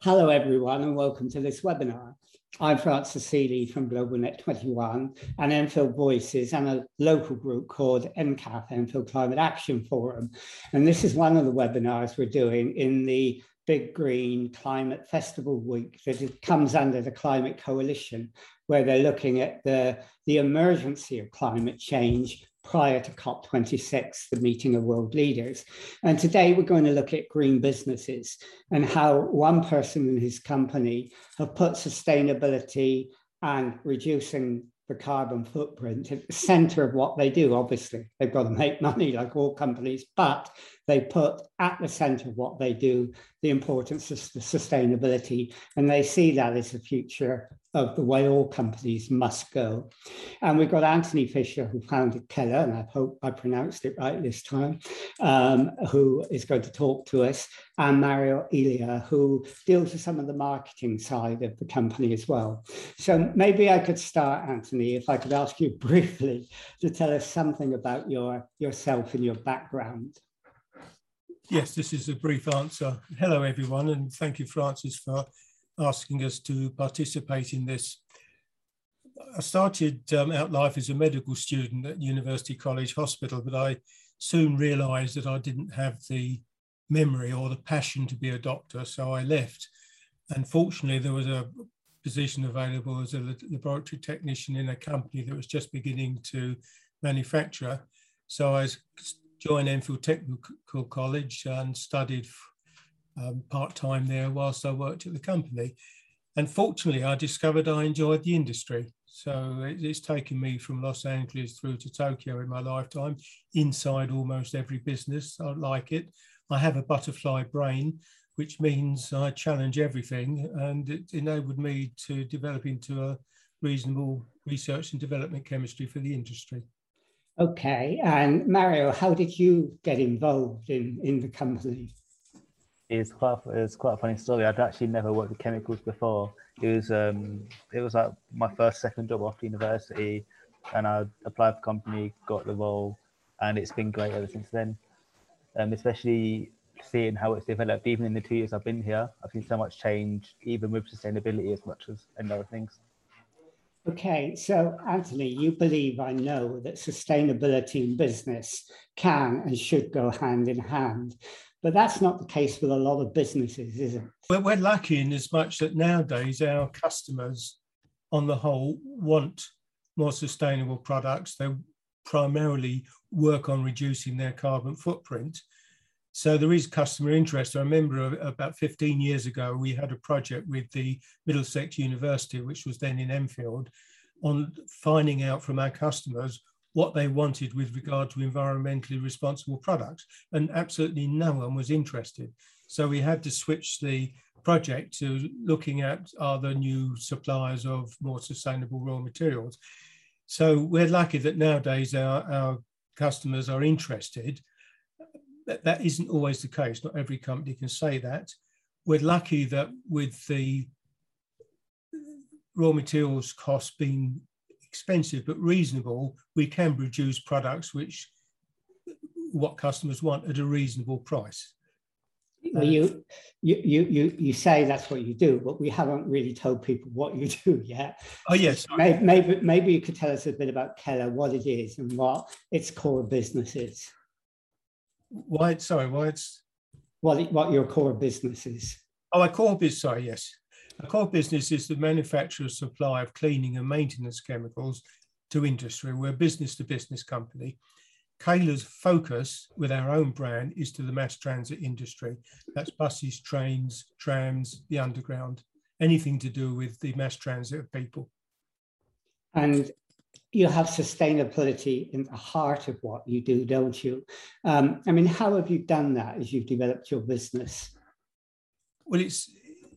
Hello, everyone, and welcome to this webinar. I'm Francis Seeley from GlobalNet 21 and Enfield Voices and a local group called ENCAF, Enfield Climate Action Forum. And this is one of the webinars we're doing in the Big Green Climate Festival Week that it comes under the Climate Coalition, where they're looking at the emergency of climate change prior to COP26, the meeting of world leaders. And today we're going to look at green businesses and how one person and his company have put sustainability and reducing the carbon footprint at the center of what they do. Obviously, they've got to make money like all companies, but they put at the center of what they do the importance of sustainability, and they see that as the future of the way all companies must go. And we've got Anthony Fisher, who founded Keller, and I hope I pronounced it right this time, who is going to talk to us, and Mario Elia, who deals with some of the marketing side of the company as well. So maybe I could start, Anthony, if I could ask you briefly to tell us something about yourself and your background. Yes, this is a brief answer. Hello, everyone, and thank you, Francis, for asking us to participate in this. I started out life as a medical student at University College Hospital, but I soon realised that I didn't have the memory or the passion to be a doctor, so I left. And fortunately, there was a position available as a laboratory technician in a company that was just beginning to manufacture. So I joined Enfield Technical College and studied part-time there whilst I worked at the company. And fortunately, I discovered I enjoyed the industry. So it's taken me from Los Angeles through to Tokyo in my lifetime, inside almost every business. I like it. I have a butterfly brain, which means I challenge everything, and it enabled me to develop into a reasonable research and development chemistry for the industry. Okay, and Mario, how did you get involved in the company? It's quite a funny story. I'd actually never worked with chemicals before. It was like my second job after university, and I applied for the company, got the role, and it's been great ever since then. Especially seeing how it's developed, even in the 2 years I've been here, I've seen so much change, even with sustainability as much as any other things. Okay, so Anthony, you believe, I know, that sustainability in business can and should go hand in hand, but that's not the case with a lot of businesses, is it? Well, we're lucky in as much that nowadays our customers, on the whole, want more sustainable products. They primarily work on reducing their carbon footprint. So there is customer interest. I remember about 15 years ago, we had a project with the Middlesex University, which was then in Enfield, on finding out from our customers what they wanted with regard to environmentally responsible products. And absolutely no one was interested. So we had to switch the project to looking at other new suppliers of more sustainable raw materials. So we're lucky that nowadays our customers are interested. That isn't always the case. Not every company can say that. We're lucky that with the raw materials costs being expensive but reasonable, we can produce products what customers want at a reasonable price. Well, you say that's what you do, but we haven't really told people what you do yet. Oh yes. Maybe you could tell us a bit about Keller, what it is and what its core business is. What your core business is. Oh, our core business, sorry, yes. Our core business is the manufacture and supply of cleaning and maintenance chemicals to industry. We're a business-to-business company. Keller's focus with our own brand is to the mass transit industry. That's buses, trains, trams, the underground, anything to do with the mass transit of people. And you have sustainability in the heart of what you do, don't you? I mean, how have you done that as you've developed your business? Well, it's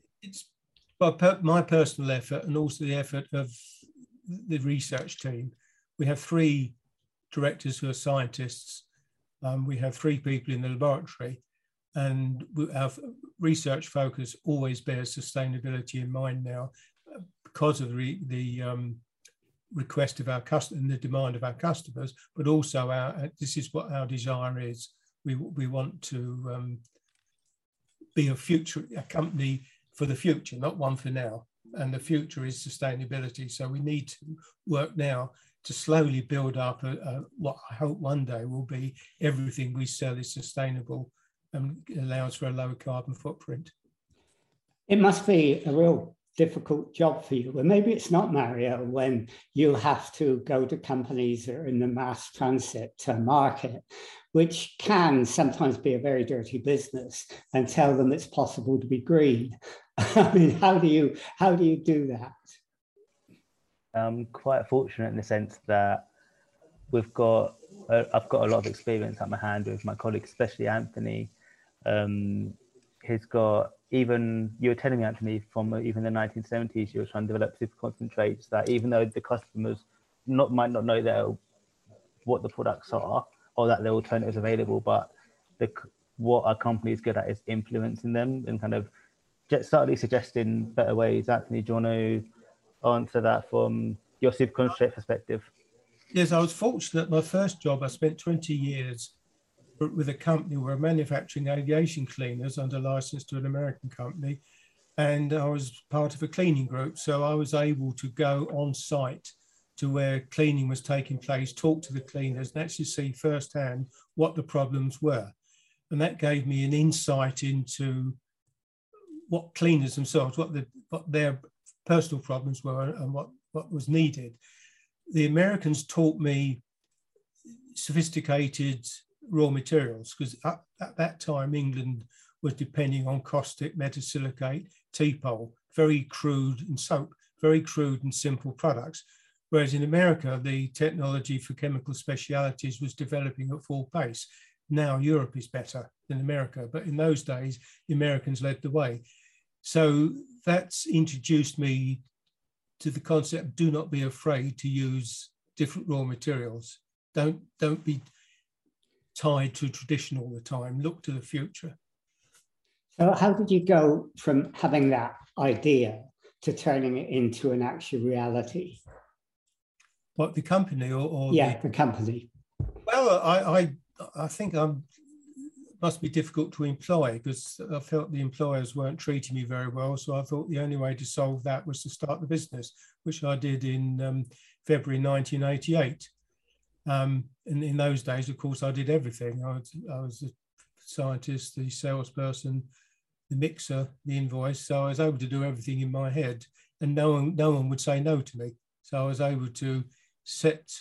my personal effort and also the effort of the research team. We have 3 directors who are scientists. We have 3 people in the laboratory, and our research focus always bears sustainability in mind now because of the request of our customers and the demand of our customers, but also this is what our desire is. We want to be a company for the future, not one for now. And the future is sustainability. So we need to work now to slowly build up what I hope one day will be everything we sell is sustainable and allows for a lower carbon footprint. It must be a real difficult job for you. And maybe it's not, Mario, when you have to go to companies that are in the mass transit market, which can sometimes be a very dirty business, and tell them it's possible to be green. I mean, how do you do that? I'm quite fortunate in the sense that I've got a lot of experience at my hand with my colleagues, especially Anthony. He's got, even you were telling me, Anthony, from even the 1970s, you were trying to develop super concentrates that even though the customers might not know what the products are or that there are alternatives available, but what our company is good at is influencing them and kind of just subtly suggesting better ways. Anthony, do you want to answer that from your super concentrate perspective? Yes, I was fortunate. My first job, I spent 20 years with a company where manufacturing aviation cleaners under license to an American company. And I was part of a cleaning group. So I was able to go on site to where cleaning was taking place, talk to the cleaners and actually see firsthand what the problems were. And that gave me an insight into what cleaners themselves, what their personal problems were and what was needed. The Americans taught me sophisticated raw materials, because at that time England was depending on caustic, metasilicate, T-pole, very crude, and soap, very crude and simple products. Whereas in America, the technology for chemical specialities was developing at full pace. Now Europe is better than America, but in those days, the Americans led the way. So that's introduced me to the concept, do not be afraid to use different raw materials. Don't be tied to tradition all the time, look to the future. So how did you go from having that idea to turning it into an actual reality? What, the company or the company? Well, I think must be difficult to employ, because I felt the employers weren't treating me very well. So I thought the only way to solve that was to start the business, which I did in February 1988. And in those days, of course, I did everything. I was the scientist, the salesperson, the mixer, the invoice. So I was able to do everything in my head, and no one would say no to me. So I was able to set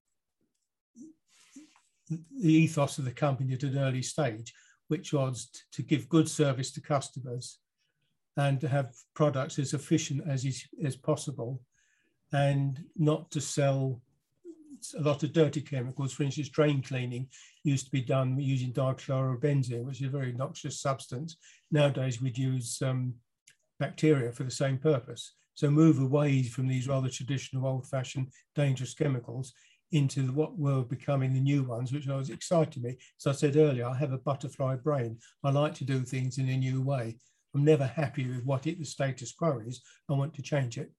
the ethos of the company at an early stage, which was to give good service to customers and to have products as efficient as possible, and not to sell a lot of dirty chemicals. For instance, drain cleaning used to be done using dichlorobenzene, which is a very noxious substance. Nowadays, we'd use bacteria for the same purpose. So move away from these rather traditional, old-fashioned, dangerous chemicals into what were becoming the new ones, which was exciting me. So I said earlier, I have a butterfly brain. I like to do things in a new way. I'm never happy with the status quo is. I want to change it.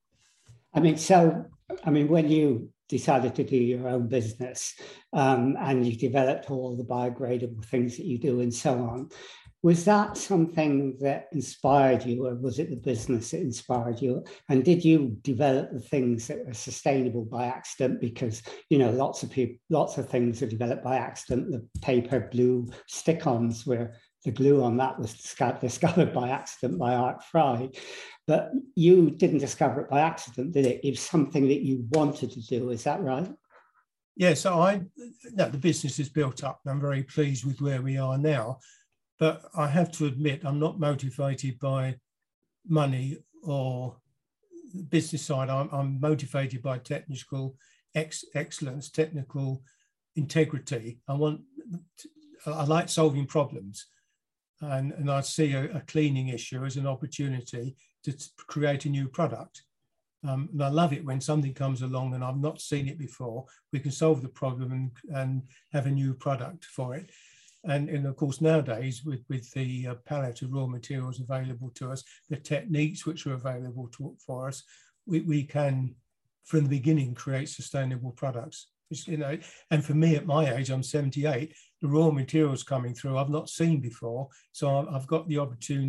When you decided to do your own business and you developed all the biodegradable things that you do and so on, was that something that inspired you, or was it the business that inspired you? And did you develop the things that are sustainable by accident? Because, you know, lots of things are developed by accident. The paper blue stick-ons, where the glue on that was discovered by accident by Art Fry. But you didn't discover it by accident, did it? It was something that you wanted to do, is that right? Yeah, so the business is built up, and I'm very pleased with where we are now. But I have to admit, I'm not motivated by money or the business side. I'm motivated by technical excellence, technical integrity. I like solving problems. And I see a cleaning issue as an opportunity to create a new product. And I love it when something comes along and I've not seen it before. We can solve the problem and have a new product for it. And of course, nowadays, with the palette of raw materials available to us, the techniques which are available for us, we can, from the beginning, create sustainable products. You know, and for me, at my age, I'm 78, the raw materials coming through I've not seen before. So I've got the opportunity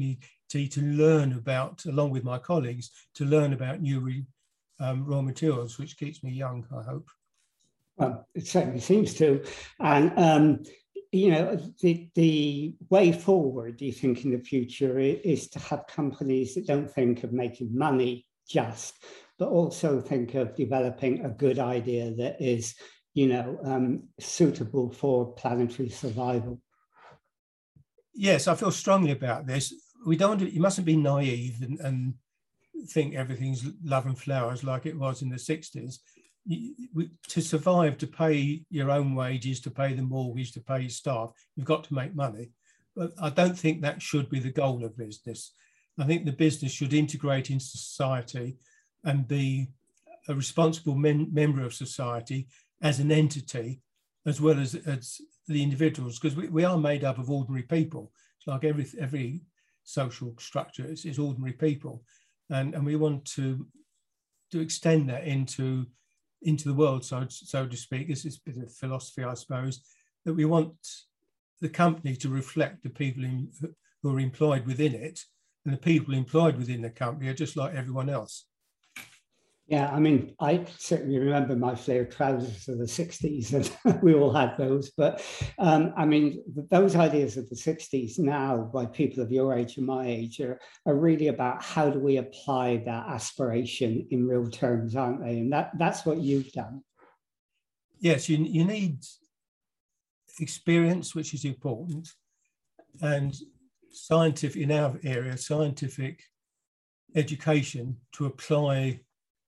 to learn about, along with my colleagues, to learn about new raw materials, which keeps me young, I hope. Well, it certainly seems to. And, you know, the way forward, do you think, in the future is to have companies that don't think of making money just, but also think of developing a good idea that is, you know, suitable for planetary survival? Yes, I feel strongly about this. We don't. You mustn't be naive and think everything's love and flowers like it was in the 60s. To survive, to pay your own wages, to pay the mortgage, to pay your staff, you've got to make money. But I don't think that should be the goal of business. I think the business should integrate into society and be a responsible member of society as an entity, as well as the individuals, because we are made up of ordinary people. It's like every social structure is ordinary people. And we want to extend that into the world, so to speak. This is a bit of philosophy, I suppose, that we want the company to reflect the people who are employed within it, and the people employed within the company are just like everyone else. Yeah, I mean, I certainly remember my flared trousers of the 60s, and we all had those. But I mean, those ideas of the 60s now, by people of your age and my age, are really about how do we apply that aspiration in real terms, aren't they? And that's what you've done. Yes, you need experience, which is important, and scientific, in our area, scientific education to apply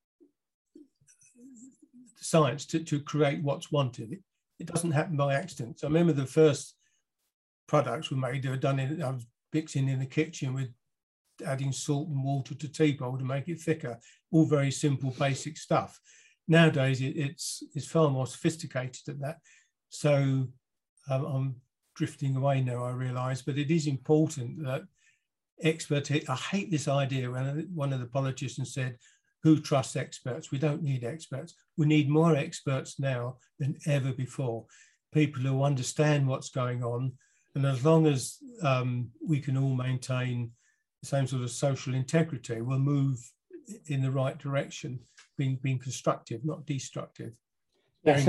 science to create what's wanted. It doesn't happen by accident. So I remember the first products were made, they were done I was mixing in the kitchen with adding salt and water to tea bowl to make it thicker. All very simple, basic stuff. Nowadays, it's far more sophisticated than that. So I'm drifting away now, I realise, but it is important that experts, I hate this idea when one of the politicians said, who trusts experts? We don't need experts. We need more experts now than ever before. People who understand what's going on. And as long as we can all maintain the same sort of social integrity, we'll move in the right direction, being constructive, not destructive. Yeah,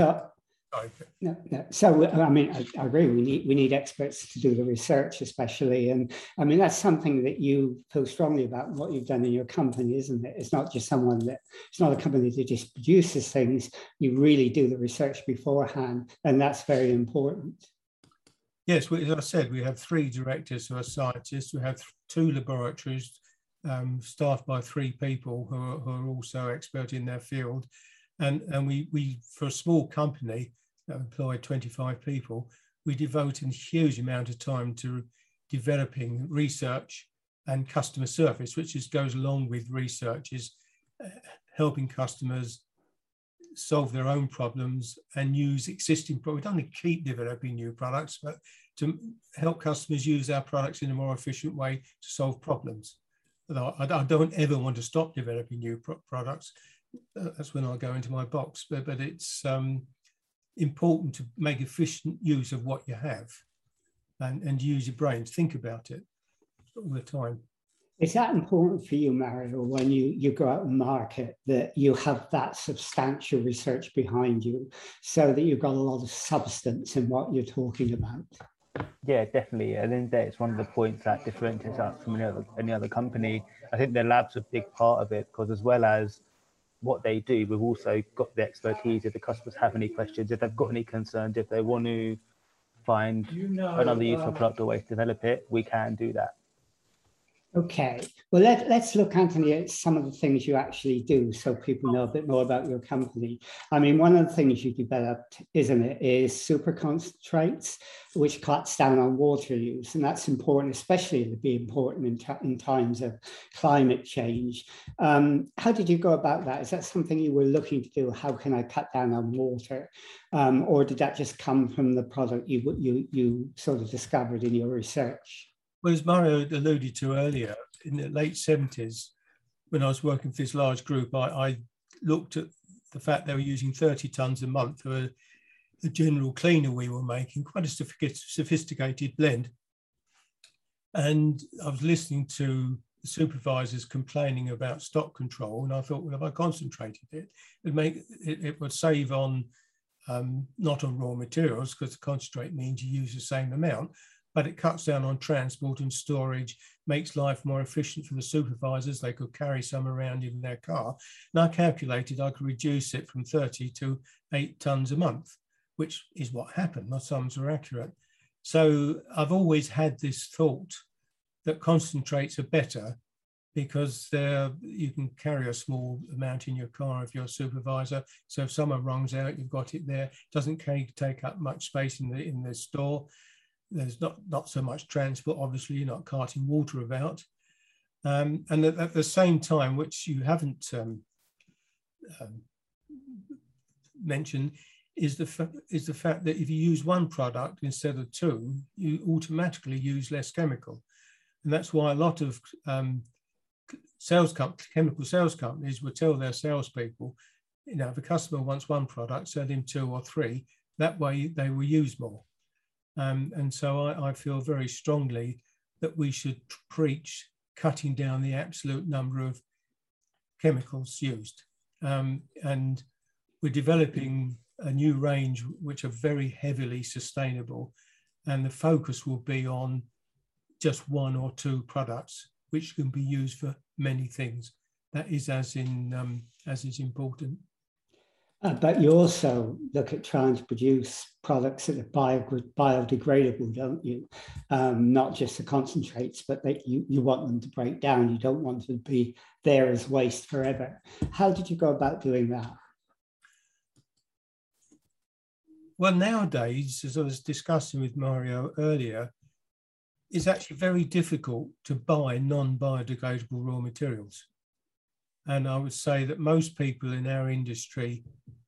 so I mean, I agree. We need experts to do the research, especially, and I mean that's something that you feel strongly about what you've done in your company, isn't it? It's not just it's not a company that just produces things. You really do the research beforehand, and that's very important. Yes, as I said, we have 3 directors who are scientists. We have 2 laboratories staffed by 3 people who are also expert in their field, and we for a small company that employ 25 people, we devote a huge amount of time to developing research and customer service, which goes along with research, is helping customers solve their own problems and use existing products. We don't need to keep developing new products, but to help customers use our products in a more efficient way to solve problems. I don't ever want to stop developing new products. That's when I go into my box, but it's important to make efficient use of what you have and use your brain to think about it all the time. Is that important for you, Mario, when you go out and market, that you have that substantial research behind you so that you've got a lot of substance in what you're talking about? Yeah, definitely. I think that it's one of the points that differentiates us from any other company. I think the lab's a big part of it, because as well as what they do, we've also got the expertise. If the customers have any questions, if they've got any concerns, if they want to find another useful product or way to develop it, we can do that. Okay, well, let's look, Anthony, at some of the things you actually do so people know a bit more about your company. I mean, one of the things you developed, isn't it, is super concentrates, which cuts down on water use. And that's important, especially to be important in times of climate change. How did you go about that? Is that something you were looking to do? How can I cut down on water? Or did that just come from the product you sort of discovered in your research? Well, as Mario alluded to earlier, in the late 70s, when I was working for this large group, I looked at the fact they were using 30 tonnes a month for a general cleaner we were making, quite a sophisticated blend. And I was listening to the supervisors complaining about stock control, and I thought, well, if I concentrated it would save on not on raw materials, because the concentrate means you use the same amount, but it cuts down on transport and storage, makes life more efficient for the supervisors. They could carry some around in their car. And I calculated I could reduce it from 30 to 8 tons a month, which is what happened. My sums are accurate. So I've always had this thought that concentrates are better because you can carry a small amount in your car if you're a supervisor. So if someone runs out, you've got it there. It doesn't take up much space in the store. There's not so much transport. Obviously, you're not carting water about. And at the same time, which you haven't mentioned, is the fact that if you use one product instead of two, you automatically use less chemical. And that's why a lot of chemical sales companies will tell their salespeople, if a customer wants one product, sell him 2 or 3. That way they will use more. And so I feel very strongly that we should preach cutting down the absolute number of chemicals used. And we're developing a new range which are very heavily sustainable, and the focus will be on just 1 or 2 products which can be used for many things. That is as is important. But you also look at trying to produce products that are biodegradable, don't you? Not just the concentrates, but that you want them to break down. You don't want them to be there as waste forever. How did you go about doing that? Well, nowadays, as I was discussing with Mario earlier, it's actually very difficult to buy non-biodegradable raw materials. And I would say that most people in our industry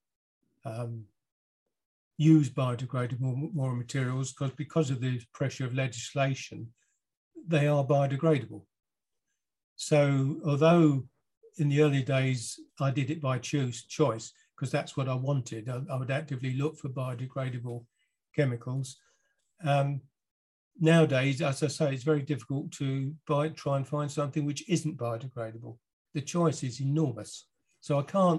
use biodegradable raw materials because of the pressure of legislation, they are biodegradable. So although in the early days I did it by choice, because that's what I wanted, I would actively look for biodegradable chemicals. Nowadays, as I say, it's very difficult to try and find something which isn't biodegradable. The choice is enormous. So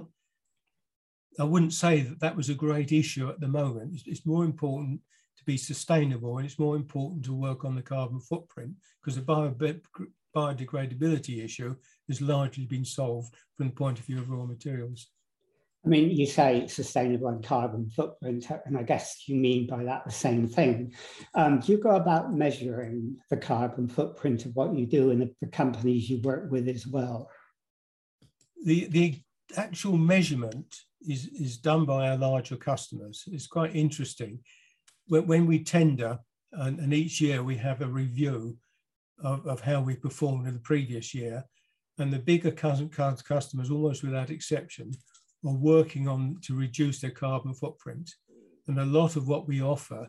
I wouldn't say that was a great issue at the moment. It's more important to be sustainable, and it's more important to work on the carbon footprint, because the biodegradability issue has largely been solved from the point of view of raw materials. I mean, you say sustainable and carbon footprint, and I guess you mean by that the same thing. Do you go about measuring the carbon footprint of what you do in the companies you work with as well? The actual measurement is done by our larger customers. It's quite interesting. When we tender, and each year we have a review of how we performed in the previous year, and the bigger customers, almost without exception, are working on to reduce their carbon footprint. And a lot of what we offer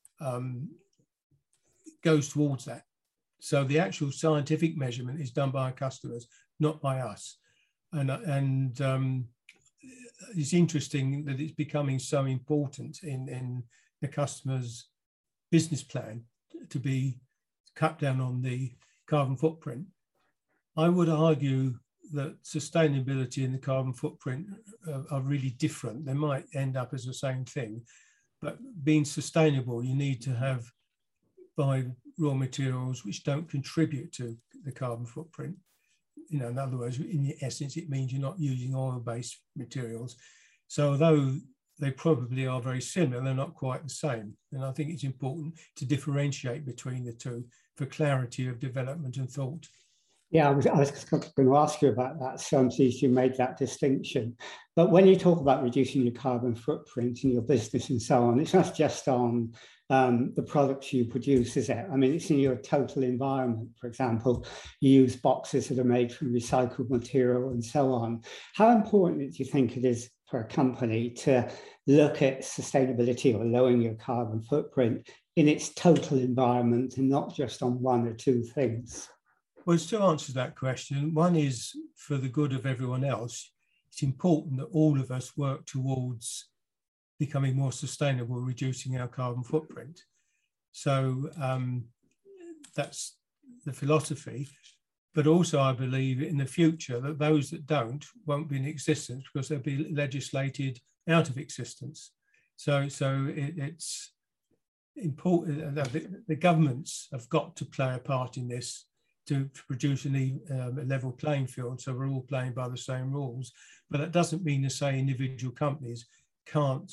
goes towards that. So the actual scientific measurement is done by our customers, not by us. And it's interesting that it's becoming so important in the customer's business plan to be cut down on the carbon footprint. I would argue that sustainability and the carbon footprint are really different. They might end up as the same thing, but being sustainable, you need to buy raw materials which don't contribute to the carbon footprint. In other words, in essence, it means you're not using oil-based materials. So although they probably are very similar, they're not quite the same. And I think it's important to differentiate between the two for clarity of development and thought. Yeah, I was going to ask you about that. So I'm pleased you made that distinction. But when you talk about reducing your carbon footprint in your business and so on, it's not just on the products you produce, is it? I mean, it's in your total environment. For example, you use boxes that are made from recycled material and so on. How important do you think it is for a company to look at sustainability or lowering your carbon footprint in its total environment and not just on 1 or 2 things? Well, there's 2 answers to that question. One is for the good of everyone else. It's important that all of us work towards becoming more sustainable, reducing our carbon footprint. So that's the philosophy, but also I believe in the future that those that don't won't be in existence because they'll be legislated out of existence. So it's important that the governments have got to play a part in this to produce a level playing field, so we're all playing by the same rules. But that doesn't mean to say individual companies can't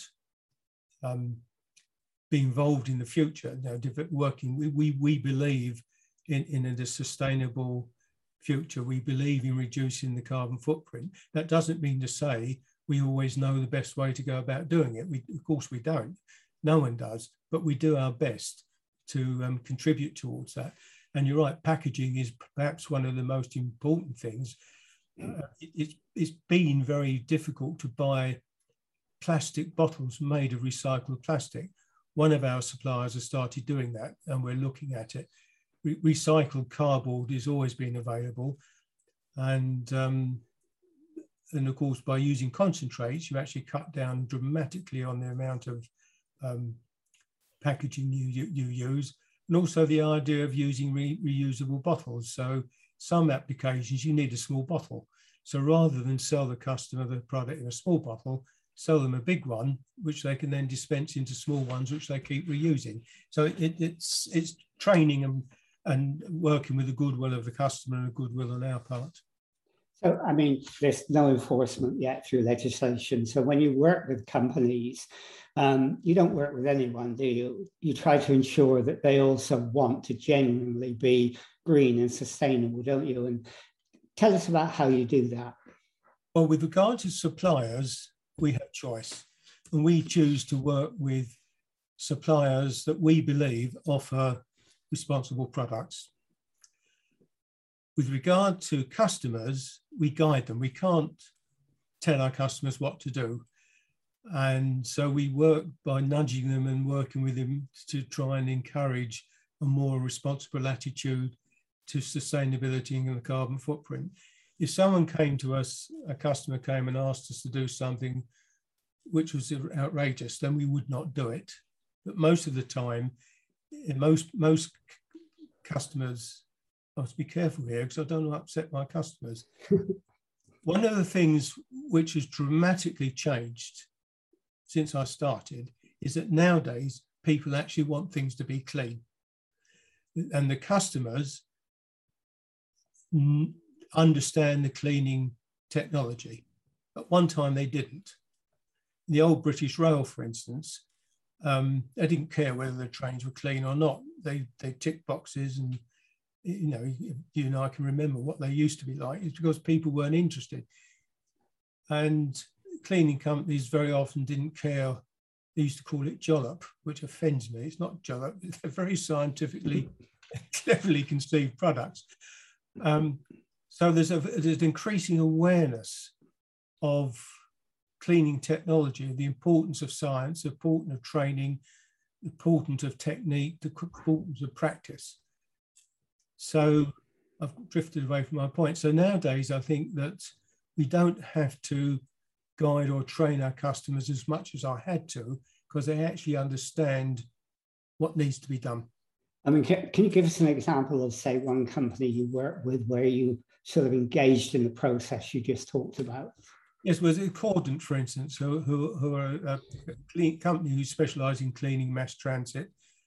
be involved in the future. Now, working, we believe in a sustainable future. We believe in reducing the carbon footprint. That doesn't mean to say we always know the best way to go about doing it. Of course we don't. No one does, but we do our best to contribute towards that. And you're right, packaging is perhaps one of the most important things. It's been very difficult to buy plastic bottles made of recycled plastic. One of our suppliers has started doing that, and we're looking at it. Recycled cardboard has always been available. And of course, by using concentrates, you actually cut down dramatically on the amount of packaging you use. And also the idea of using reusable bottles. So some applications, you need a small bottle. So rather than sell the customer the product in a small bottle, sell them a big one, which they can then dispense into small ones, which they keep reusing. So it's training and working with the goodwill of the customer and the goodwill on our part. So, I mean, there's no enforcement yet through legislation. So when you work with companies, you don't work with anyone, do you? You try to ensure that they also want to genuinely be green and sustainable, don't you? And tell us about how you do that. Well, with regard to suppliers, we have choice. And we choose to work with suppliers that we believe offer responsible products. With regard to customers, we guide them. We can't tell our customers what to do. And so we work by nudging them and working with them to try and encourage a more responsible attitude to sustainability and the carbon footprint. If someone came to us, a customer came and asked us to do something which was outrageous, then we would not do it. But most of the time, most customers, I must be careful here because I don't want to upset my customers. One of the things which has dramatically changed since I started is that nowadays people actually want things to be clean. And the customers understand the cleaning technology. At one time they didn't. The old British Rail, for instance, they didn't care whether the trains were clean or not. They ticked boxes, and you know, you and I can remember what they used to be like. It's because people weren't interested. And cleaning companies very often didn't care. They used to call it jollop, which offends me. It's not jollop. It's a very scientifically, cleverly conceived products. So there's an increasing awareness of cleaning technology, the importance of science, the importance of training, the importance of technique, the importance of practice. So I've drifted away from my point. So nowadays, I think that we don't have to guide or train our customers as much as I had to, because they actually understand what needs to be done. I mean, can you give us an example of, say, one company you work with where you sort of engaged in the process you just talked about? Yes, well, Cordant, for instance, who are a company who specialise in cleaning mass transit,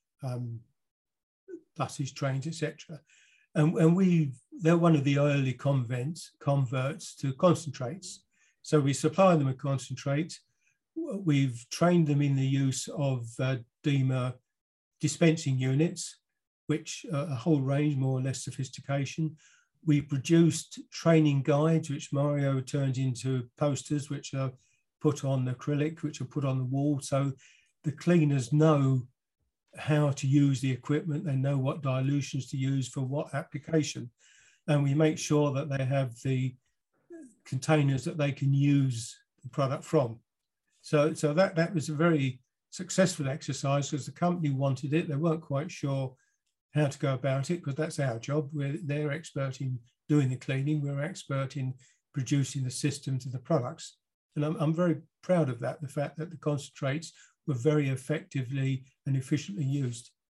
buses, trains, etc. And they're one of the early converts to concentrates. So we supply them with concentrates. We've trained them in the use of DEMA dispensing units, which are a whole range, more or less sophistication. We produced training guides, which Mario turns into posters, which are put on acrylic, which are put on the wall. So the cleaners know how to use the equipment. They know what dilutions to use for what application. And we make sure that they have the containers that they can use the product from. So that was a very successful exercise because the company wanted it. They weren't quite sure how to go about it, because that's our job. They're expert in doing the cleaning. We're expert in producing the systems of the products. And I'm very proud of that, the fact that the concentrates were very effectively and efficiently used.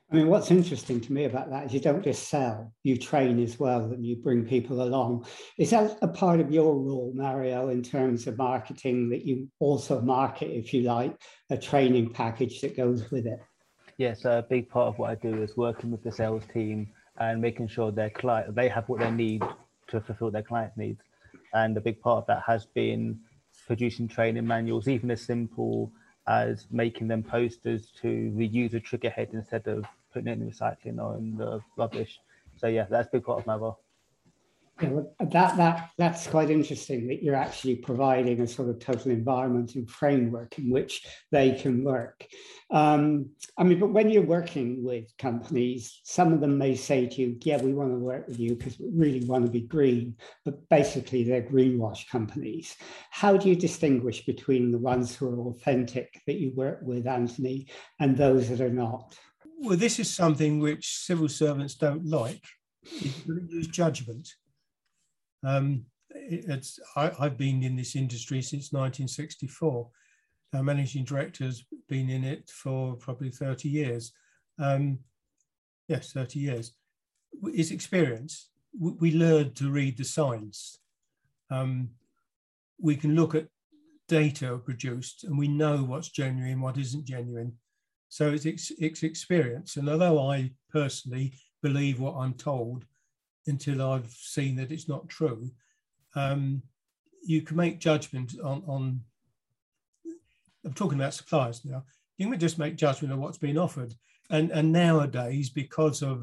I mean, what's interesting to me about that is you don't just sell, you train as well, and you bring people along. Is that a part of your role, Mario, in terms of marketing, that you also market, if you like, a training package that goes with it? Yes, a big part of what I do is working with the sales team and making sure they have what they need to fulfill their client needs. And a big part of that has been producing training manuals, even as simple as making them posters to reuse a trigger head instead of putting it in the recycling or in the rubbish. So yeah, that's a big part of my role. Yeah, well, that's quite interesting that you're actually providing a sort of total environment and framework in which they can work. I mean, but when you're working with companies, some of them may say to you, yeah, we want to work with you because we really want to be green, but basically they're greenwash companies. How do you distinguish between the ones who are authentic that you work with, Anthony, and those that are not? Well, this is something which civil servants don't like. You use judgment. I've been in this industry since 1964. Our managing director's been in it for probably 30 years. Yes, 30 years. It's experience. We learn to read the signs. We can look at data produced and we know what's genuine and what isn't genuine. So it's experience. And although I personally believe what I'm told until I've seen that it's not true, you can make judgment on I'm talking about suppliers now. You can just make judgment on what's been offered. And nowadays, because of,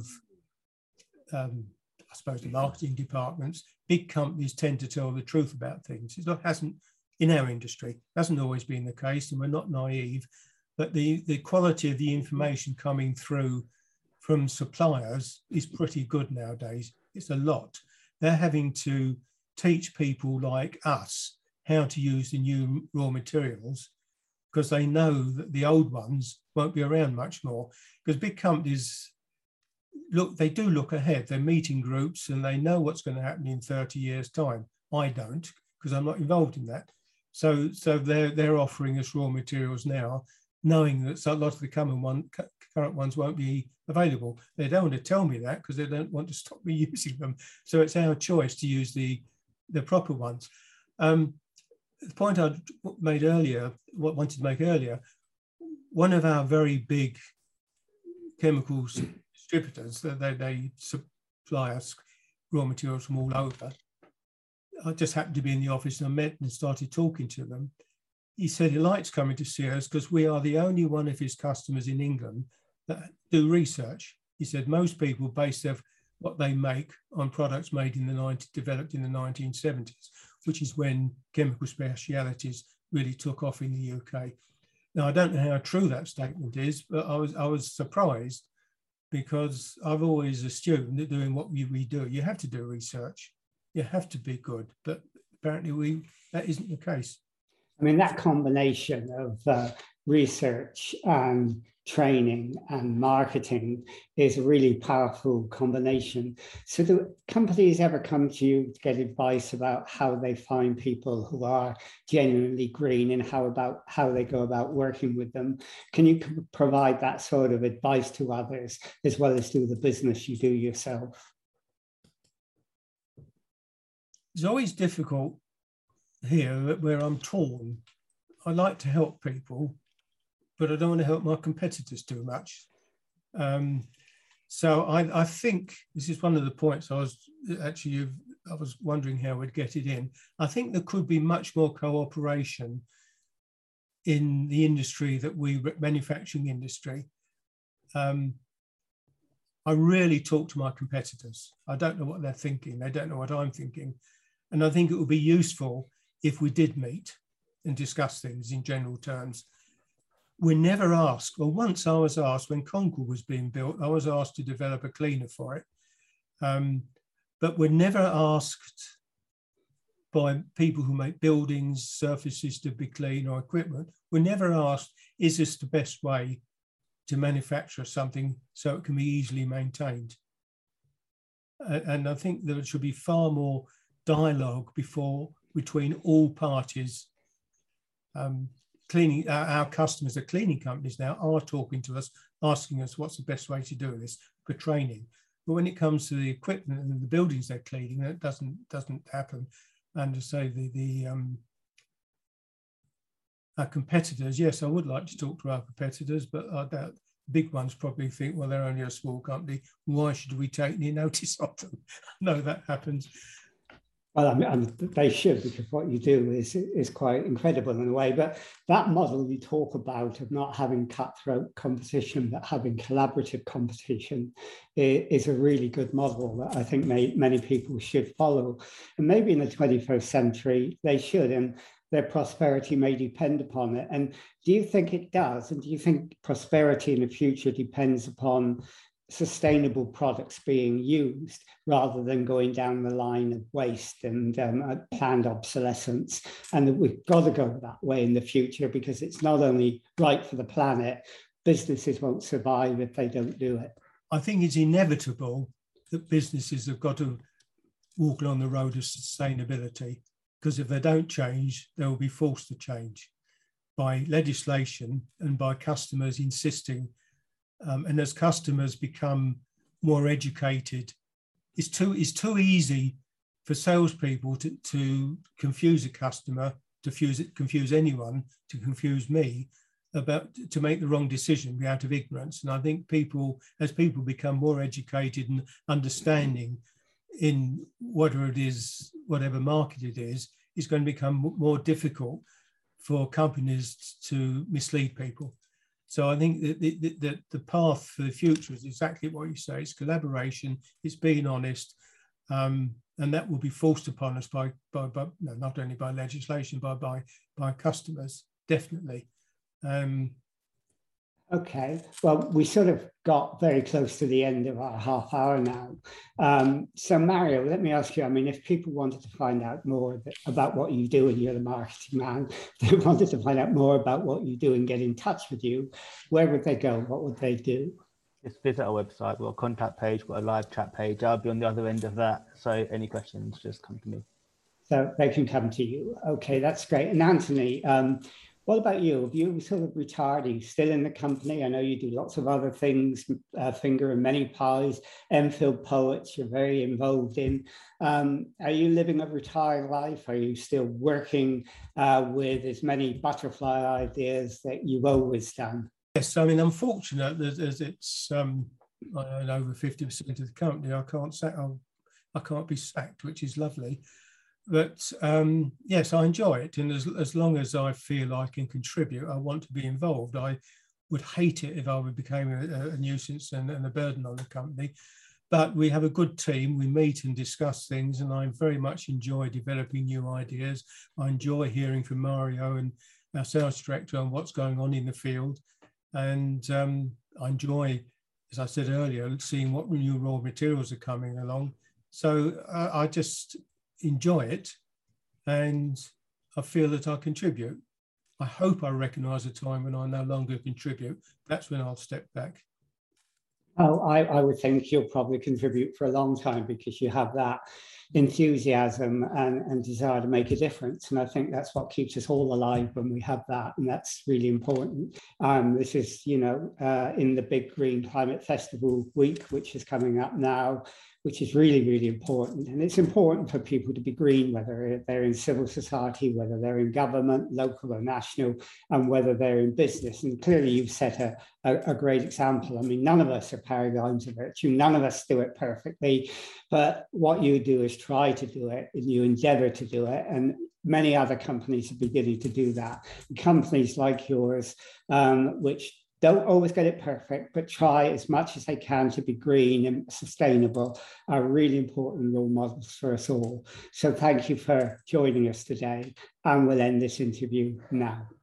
I suppose, the marketing departments, big companies tend to tell the truth about things. It hasn't, in our industry, hasn't always been the case, and we're not naive, but the quality of the information coming through from suppliers is pretty good nowadays. It's a lot. They're having to teach people like us how to use the new raw materials because they know that the old ones won't be around much more. Because big companies, they do look ahead. They're meeting groups and they know what's going to happen in 30 years' time. I don't, because I'm not involved in that. So they're offering us raw materials now, knowing that a lot of the current ones won't be available. They don't want to tell me that because they don't want to stop me using them. So it's our choice to use the proper ones. The point I made earlier, wanted to make earlier, one of our very big chemical distributors, they supply us raw materials from all over. I just happened to be in the office and I met and started talking to them. He said he likes coming to see us because we are the only one of his customers in England that do research. He said most people base what they make on products developed in the 1970s, which is when chemical specialities really took off in the UK. Now, I don't know how true that statement is, but I was surprised because I've always assumed that doing what we do, you have to do research. You have to be good, but apparently that isn't the case. I mean, that combination of research and training and marketing is a really powerful combination. So do companies ever come to you to get advice about how they find people who are genuinely green and how they go about working with them? Can you provide that sort of advice to others as well as do the business you do yourself? It's always difficult here where I'm torn. I like to help people, but I don't want to help my competitors too much. So I think this is one of the points I was wondering how we'd get it in. I think there could be much more cooperation in the industry manufacturing industry. I really talk to my competitors. I don't know what they're thinking. They don't know what I'm thinking. And I think it would be useful if we did meet and discuss things in general terms. We're never asked, well, once I was asked when Concord was being built, I was asked to develop a cleaner for it. But we're never asked by people who make buildings, surfaces to be clean or equipment. We're never asked, is this the best way to manufacture something so it can be easily maintained? And I think there should be far more dialogue between all parties cleaning, our customers, the cleaning companies now are talking to us, asking us what's the best way to do this for training. But when it comes to the equipment and the buildings they're cleaning, that doesn't happen. And to say our competitors, yes, I would like to talk to our competitors, but I doubt big ones probably think, well, they're only a small company. Why should we take any notice of them? No, that happens. Well, I mean, they should, because what you do is quite incredible in a way. But that model you talk about of not having cutthroat competition, but having collaborative competition is a really good model that I think many people should follow. And maybe in the 21st century, they should, and their prosperity may depend upon it. And do you think it does? And do you think prosperity in the future depends upon sustainable products being used rather than going down the line of waste and planned obsolescence, and that we've got to go that way in the future because it's not only right for the planet, businesses won't survive if they don't do it? I think it's inevitable that businesses have got to walk along the road of sustainability, because if they don't change, they will be forced to change by legislation and by customers insisting. And as customers become more educated, it's too easy for salespeople to confuse a customer, to confuse anyone, to confuse me, to make the wrong decision out of ignorance. And I think as people become more educated and understanding in whatever market it is, it's going to become more difficult for companies to mislead people. So I think that the path for the future is exactly what you say. It's collaboration, it's being honest, and that will be forced upon us by not only by legislation, but by customers, definitely. Okay, well, we sort of got very close to the end of our half hour now. So Mario, let me ask you, I mean, if people wanted to find out more about what you do, and you're the marketing man, they wanted to find out more about what you do and get in touch with you, where would they go? What would they do? Just visit our website. We've got a contact page, we've got a live chat page. I'll be on the other end of that. So any questions, just come to me. So they can come to you. Okay, that's great. And Anthony, what about you? Have you sort of retired? Are you still in the company? I know you do lots of other things, finger in many pies, Enfield Poets, you're very involved in. Are you living a retired life? Are you still working with as many butterfly ideas that you've always done? Yes, I mean, I'm fortunate that as it's over 50% of the company, I can't be sacked, which is lovely. But yes, I enjoy it. And as long as I feel I can contribute, I want to be involved. I would hate it if I became a nuisance and a burden on the company. But we have a good team. We meet and discuss things, and I very much enjoy developing new ideas. I enjoy hearing from Mario and our sales director on what's going on in the field. And I enjoy, as I said earlier, seeing what new raw materials are coming along. So I just enjoy it, and I feel that I contribute. I hope I recognise a time when I no longer contribute. That's when I'll step back. Oh, I would think you'll probably contribute for a long time, because you have that enthusiasm and desire to make a difference. And I think that's what keeps us all alive when we have that. And that's really important. This is, in the Big Green Climate Festival week, which is coming up now, which is really, really important. And it's important for people to be green, whether they're in civil society, whether they're in government, local or national, and whether they're in business. And clearly you've set a great example. I mean, none of us are paradigms of virtue. None of us do it perfectly. But what you do is try to do it, and you endeavor to do it. And many other companies are beginning to do that. Companies like yours, which don't always get it perfect, but try as much as they can to be green and sustainable, are really important role models for us all. So thank you for joining us today, and we'll end this interview now.